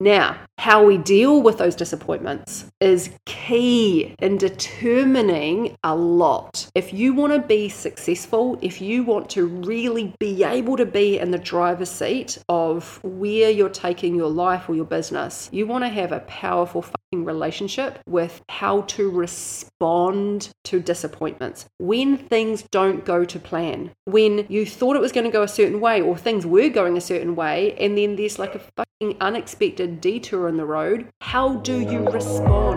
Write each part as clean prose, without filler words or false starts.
Now, how we deal with those disappointments is key in determining a lot. If you want to be successful, if you want to really be able to be in the driver's seat of where you're taking your life or your business, you want to have a powerful fucking relationship with how to respond to disappointments. When things don't go to plan, when you thought it was going to go a certain way or things were going a certain way, and then there's like a fucking unexpected detour in the road, how do you respond?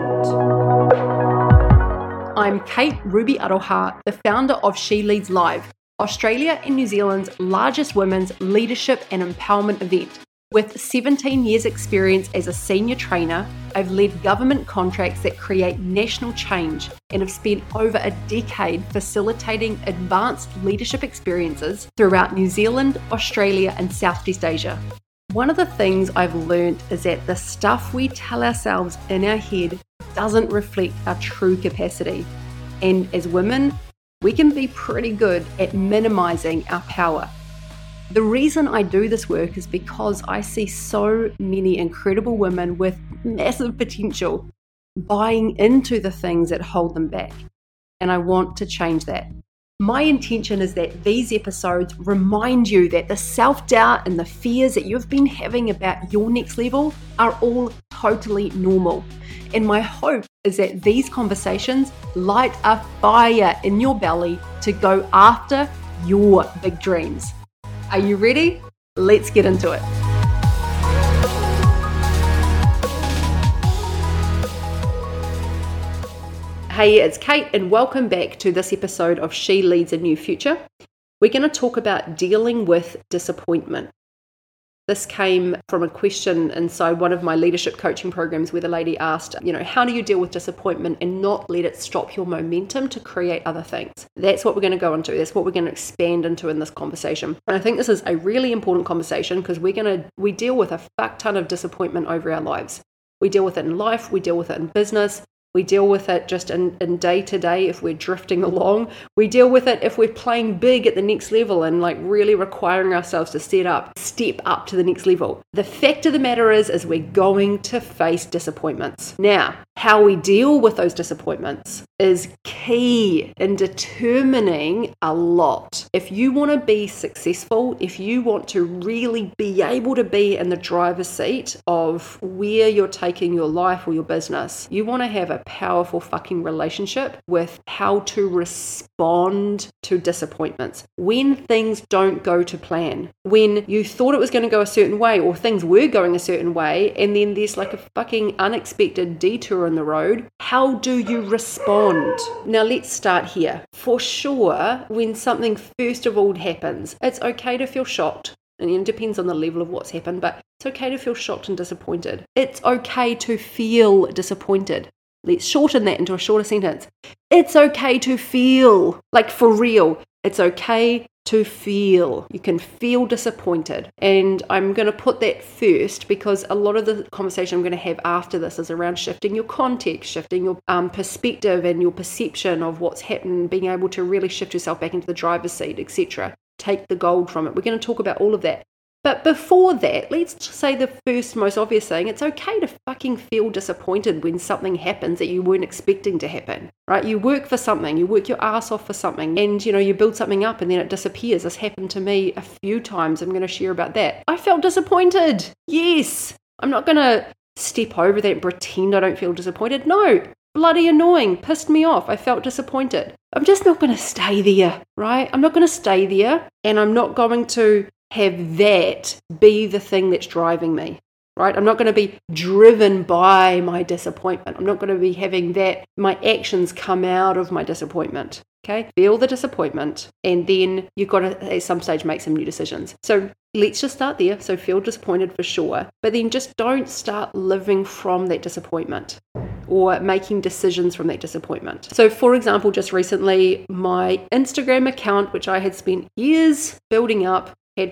I'm Kate Ruby Aroha, the founder of She Leads Live, Australia and New Zealand's largest women's leadership and empowerment event. With 17 years experience as a senior trainer, I've led government contracts that create national change and have spent over a decade facilitating advanced leadership experiences throughout New Zealand, Australia, and Southeast Asia. One of the things I've learned is that the stuff we tell ourselves in our head doesn't reflect our true capacity. And as women, we can be pretty good at minimizing our power. The reason I do this work is because I see so many incredible women with massive potential buying into the things that hold them back. And I want to change that. My intention is that these episodes remind you that the self-doubt and the fears that you've been having about your next level are all totally normal. And my hope is that these conversations light a fire in your belly to go after your big dreams. Are you ready? Let's get into it. Hey, it's Kate, and welcome back to this episode of She Leads a New Future. We're going to talk about dealing with disappointment. This came from a question inside one of my leadership coaching programs where the lady asked, how do you deal with disappointment and not let it stop your momentum to create other things? That's what we're going to go into. That's what we're going to expand into in this conversation. And I think this is a really important conversation because we deal with a fuck ton of disappointment over our lives. We deal with it in life. We deal with it in business. We deal with it just in day to day if we're drifting along. We deal with it if we're playing big at the next level and really requiring ourselves to step up to the next level. The fact of the matter is we're going to face disappointments. Now, how we deal with those disappointments is key in determining a lot. If you want to be successful, if you want to really be able to be in the driver's seat of where you're taking your life or your business, you want to have a powerful fucking relationship with how to respond to disappointments. When things don't go to plan, when you thought it was going to go a certain way or things were going a certain way, and then there's like a fucking unexpected detour in the road, how do you respond? Now let's start here. For sure, when something first of all happens, it's okay to feel shocked. And it depends on the level of what's happened, but it's okay to feel shocked and disappointed. It's okay to feel disappointed. Let's shorten that into a shorter sentence. It's okay to feel, like for real. It's okay to feel. You can feel disappointed. And I'm going to put that first because a lot of the conversation I'm going to have after this is around shifting your context, shifting your perspective and your perception of what's happened, being able to really shift yourself back into the driver's seat, etc. Take the gold from it. We're going to talk about all of that. But before that, let's say the first most obvious thing, it's okay to fucking feel disappointed when something happens that you weren't expecting to happen, right? You work for something, you work your ass off for something, and you build something up and then it disappears. This happened to me a few times. I'm going to share about that. I felt disappointed. Yes. I'm not going to step over that and pretend I don't feel disappointed. No. Bloody annoying, pissed me off. I felt disappointed. I'm just not going to stay there, right? I'm not going to stay there, and I'm not going to have that be the thing that's driving me, right? I'm not going to be driven by my disappointment. I'm not going to be having that, my actions come out of my disappointment, okay? Feel the disappointment, and then you've got to, at some stage, make some new decisions. So let's just start there. So feel disappointed for sure, but then just don't start living from that disappointment or making decisions from that disappointment. So for example, just recently, my Instagram account, which I had spent years building up, had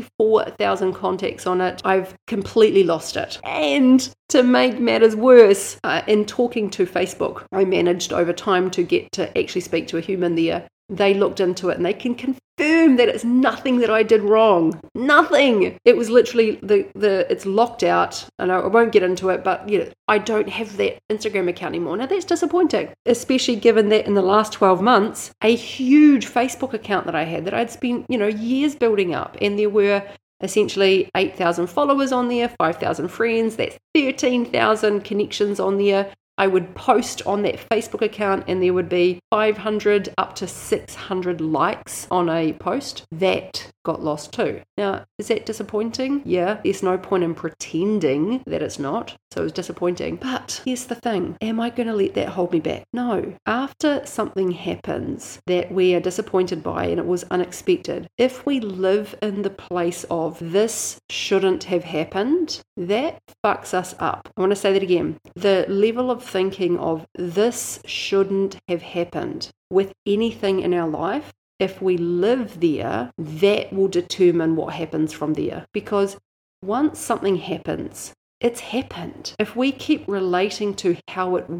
24,000 contacts on it. I've completely lost it. And to make matters worse, in talking to Facebook, I managed over time to get to actually speak to a human there they looked into it and they can confirm that it's nothing that I did wrong. Nothing. It was literally it's locked out, and I won't get into it, but I don't have that Instagram account anymore. Now that's disappointing, especially given that in the last 12 months, a huge Facebook account that I had that I'd spent, years building up, and there were essentially 8,000 followers on there, 5,000 friends, that's 13,000 connections on there. I would post on that Facebook account and there would be 500 up to 600 likes on a post. That got lost too. Now, is that disappointing? Yeah, there's no point in pretending that it's not. So it was disappointing. But here's the thing. Am I going to let that hold me back? No. After something happens that we are disappointed by and it was unexpected, if we live in the place of this shouldn't have happened, that fucks us up. I want to say that again. The level of thinking of this shouldn't have happened with anything in our life, if we live there, that will determine what happens from there. Because once something happens, it's happened. If we keep relating to how it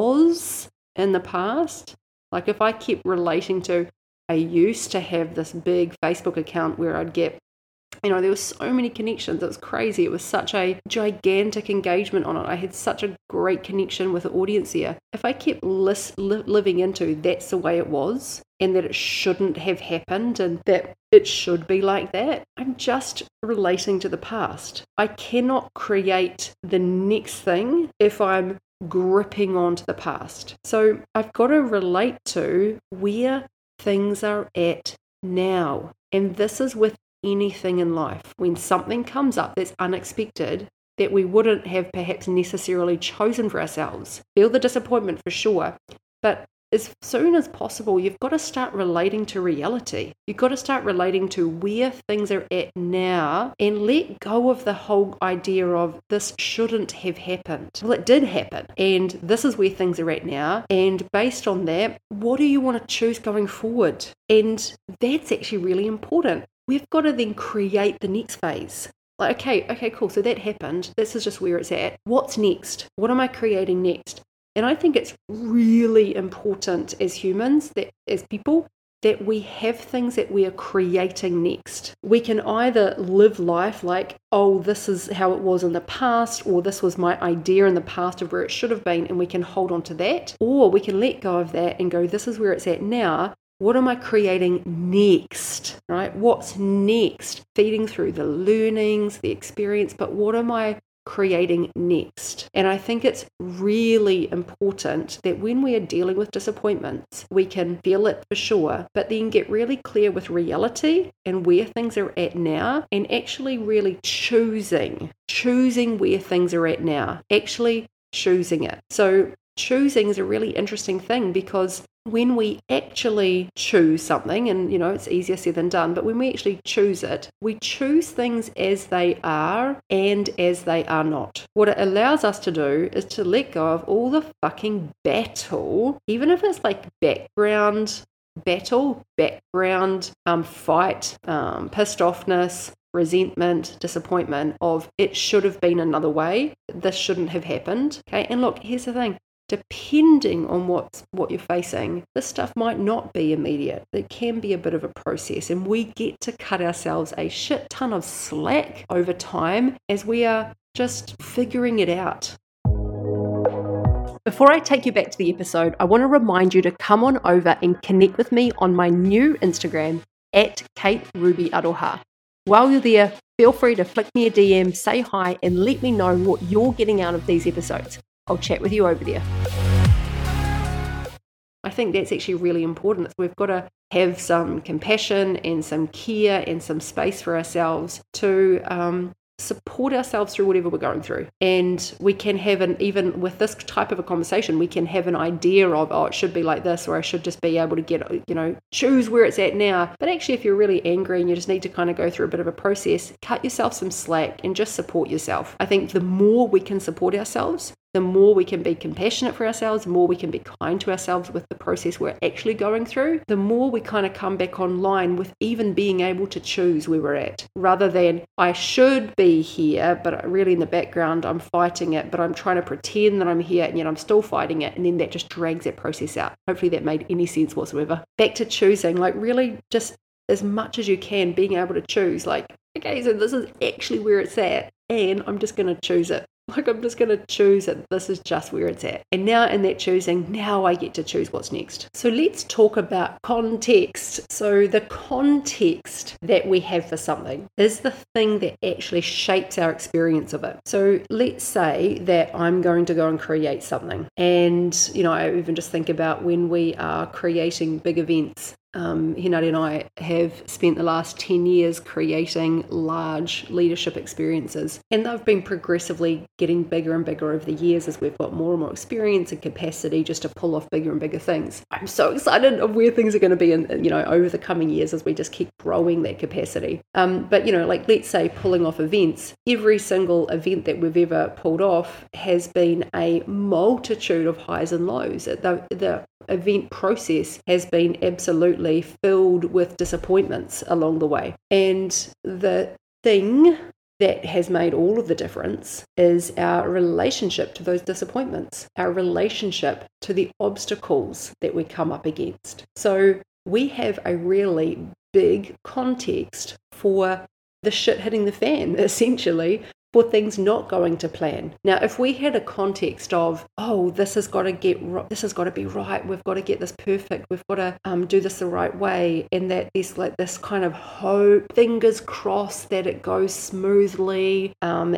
was in the past, like if I keep relating to, I used to have this big Facebook account where I'd get, there were so many connections. It was crazy. It was such a gigantic engagement on it. I had such a great connection with the audience there. If I kept living into that's the way it was and that it shouldn't have happened and that it should be like that, I'm just relating to the past. I cannot create the next thing if I'm gripping onto the past. So I've got to relate to where things are at now. And this is with anything in life. When something comes up that's unexpected, that we wouldn't have perhaps necessarily chosen for ourselves, feel the disappointment for sure, but as soon as possible, you've got to start relating to reality. You've got to start relating to where things are at now and let go of the whole idea of this shouldn't have happened. Well, it did happen, and this is where things are at now. And based on that, what do you want to choose going forward? And that's actually really important. We've got to then create the next phase. Like, okay, cool. So that happened. This is just where it's at. What's next? What am I creating next? And I think it's really important as humans, that as people, that we have things that we are creating next. We can either live life like, oh, this is how it was in the past, or this was my idea in the past of where it should have been, and we can hold on to that. Or we can let go of that and go, this is where it's at now. What am I creating next, right? What's next? Feeding through the learnings, the experience, but what am I creating next? And I think it's really important that when we are dealing with disappointments, we can feel it for sure, but then get really clear with reality and where things are at now, and actually really choosing where things are at now, actually choosing it. So choosing is a really interesting thing, because when we actually choose something, and it's easier said than done, but when we actually choose it, we choose things as they are and as they are not. What it allows us to do is to let go of all the fucking battle, even if it's like background battle, background fight, pissed offness, resentment, disappointment of it should have been another way, this shouldn't have happened. Okay, and look, here's the thing. Depending on what you're facing, this stuff might not be immediate. It can be a bit of a process, and we get to cut ourselves a shit ton of slack over time as we are just figuring it out. Before I take you back to the episode, I want to remind you to come on over and connect with me on my new Instagram at Kate Ruby Aroha. While you're there, feel free to flick me a DM, say hi, and let me know what you're getting out of these episodes. I'll chat with you over there. I think that's actually really important. We've got to have some compassion and some care and some space for ourselves to support ourselves through whatever we're going through. And we can have even with this type of a conversation, we can have an idea of, oh, it should be like this, or I should just be able to get, choose where it's at now. But actually, if you're really angry and you just need to kind of go through a bit of a process, cut yourself some slack and just support yourself. I think the more we can support ourselves, the more we can be compassionate for ourselves, the more we can be kind to ourselves with the process we're actually going through, the more we kind of come back online with even being able to choose where we're at, rather than I should be here, but really in the background I'm fighting it, but I'm trying to pretend that I'm here and yet I'm still fighting it, and then that just drags that process out. Hopefully that made any sense whatsoever. Back to choosing, like really just as much as you can, being able to choose, like, okay, so this is actually where it's at, and I'm just going to choose it. Like, I'm just going to choose that this is just where it's at. And now in that choosing, now I get to choose what's next. So let's talk about context. So the context that we have for something is the thing that actually shapes our experience of it. So let's say that I'm going to go and create something. And, I even just think about when we are creating big events. Hinari and I have spent the last 10 years creating large leadership experiences, and they've been progressively getting bigger and bigger over the years as we've got more and more experience and capacity just to pull off bigger and bigger things. I'm so excited of where things are going to be in, over the coming years as we just keep growing that capacity. But like let's say pulling off events, every single event that we've ever pulled off has been a multitude of highs and lows. The event process has been absolutely filled with disappointments along the way. And the thing that has made all of the difference is our relationship to those disappointments, our relationship to the obstacles that we come up against. So we have a really big context for the shit hitting the fan, essentially, for things not going to plan. Now, if we had a context of, this has got to be right, we've got to get this perfect, we've got to do this the right way, and that there's like this kind of hope, fingers crossed that it goes smoothly,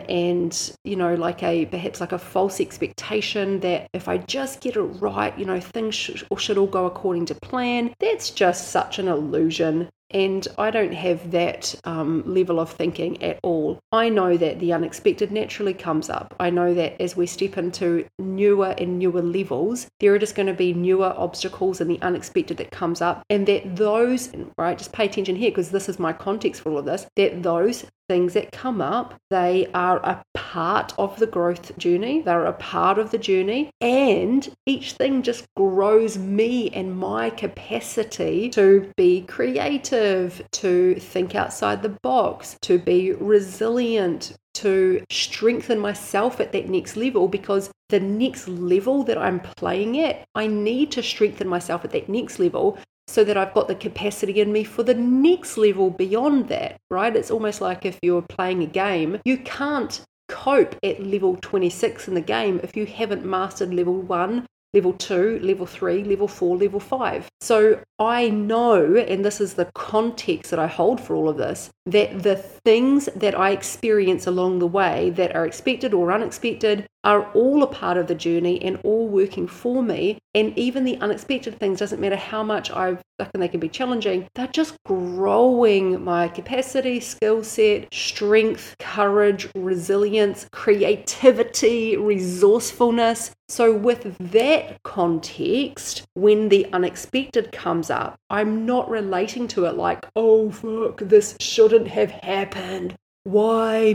and perhaps like a false expectation that if I just get it right, things should all go according to plan. That's just such an illusion. And I don't have that level of thinking at all. I know that the unexpected naturally comes up. I know that as we step into newer and newer levels, there are just going to be newer obstacles and the unexpected that comes up. And that those, right, just pay attention here because this is my context for all of this, that those things that come up, they are a part of the growth journey. They're a part of the journey. And each thing just grows me and my capacity to be creative, to think outside the box, to be resilient, to strengthen myself at that next level, because the next level that I'm playing at, I need to strengthen myself at that next level so that I've got the capacity in me for the next level beyond that, right? It's almost like if you're playing a game, you can't cope at level 26 in the game if you haven't mastered level 1, level 2, level 3, level 4, level 5. So I know, and this is the context that I hold for all of this, that the things that I experience along the way that are expected or unexpected are all a part of the journey and all working for me. And even the unexpected things, doesn't matter how much I've and they can be challenging, they're just growing my capacity, skill set, strength, courage, resilience, creativity, resourcefulness. So with that context, when the unexpected comes up, I'm not relating to it like, oh fuck, this shouldn't have happened. Why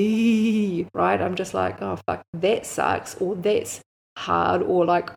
me? Right? I'm just like, oh fuck, that sucks, or that's hard, or like,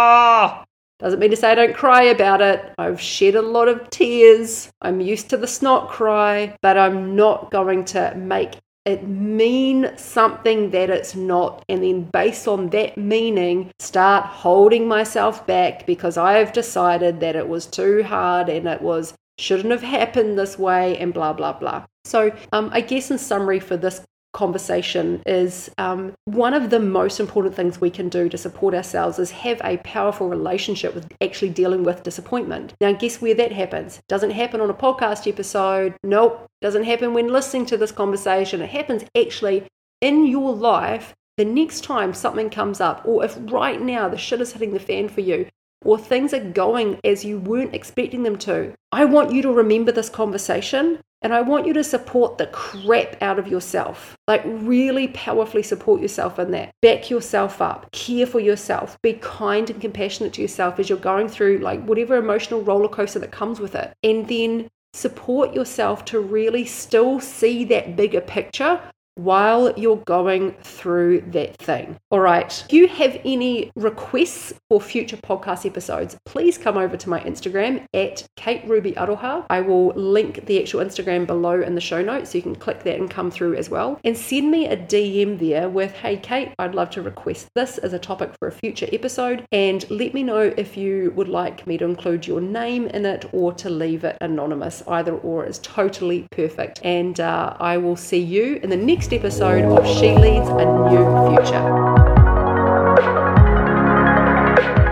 doesn't mean to say I don't cry about it. I've shed a lot of tears. I'm used to the snot cry, but I'm not going to make it mean something that it's not, and then based on that meaning start holding myself back because I've decided that it was too hard and it shouldn't have happened this way and blah blah blah. So I guess in summary for this conversation is one of the most important things we can do to support ourselves is have a powerful relationship with actually dealing with disappointment. Now guess where that happens? Doesn't happen on a podcast episode. Nope. Doesn't happen when listening to this conversation. It happens actually in your life the next time something comes up, or if right now the shit is hitting the fan for you, or things are going as you weren't expecting them to. I want you to remember this conversation, and I want you to support the crap out of yourself. Like really powerfully support yourself in that. Back yourself up. Care for yourself. Be kind and compassionate to yourself as you're going through like whatever emotional roller coaster that comes with it. And then support yourself to really still see that bigger picture while you're going through that thing. All right. If you have any requests for future podcast episodes, please come over to my Instagram at Kate Ruby Aroha. I will link the actual Instagram below in the show notes, so you can click that and come through as well. And send me a DM there with, hey Kate, I'd love to request this as a topic for a future episode, and let me know if you would like me to include your name in it or to leave it anonymous. Either or is totally perfect. And I will see you in the next episode of She Leads a New Future.